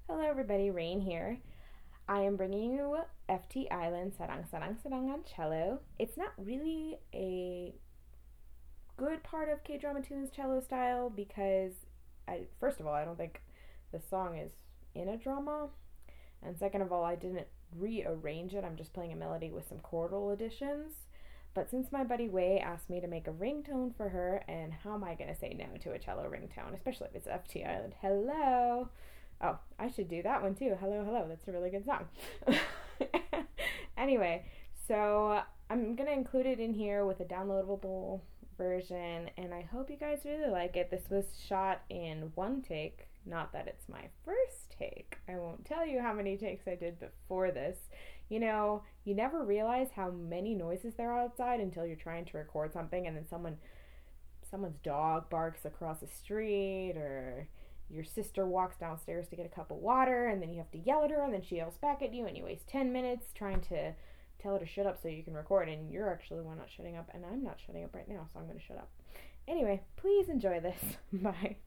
Hello everybody, Rain here. I am bringing you FT Island Sarang Sarang Sarang on cello. It's not really a good part of K-Drama Tune's cello style because first of all, I don't think the song is in a drama, and second of all, I didn't rearrange it. I'm just playing a melody with some chordal additions. But since my buddy Wei asked me to make a ringtone for her, and how am I going to say no to a cello ringtone, especially if it's FT Island? Hello! Oh, I should do that one too. Hello, hello. That's a really good song. Anyway, so I'm going to include it in here with a downloadable version, and I hope you guys really like it. This was shot in one take. Not that it's my first take. I won't tell you how many takes I did before this. You know, you never realize how many noises there are outside until you're trying to record something and then someone's dog barks across the street, or your sister walks downstairs to get a cup of water and then you have to yell at her and then she yells back at you and you waste 10 minutes trying to tell her to shut up so you can record, and you're actually the one not shutting up, and I'm not shutting up right now, so I'm going to shut up. Anyway, please enjoy this. Bye.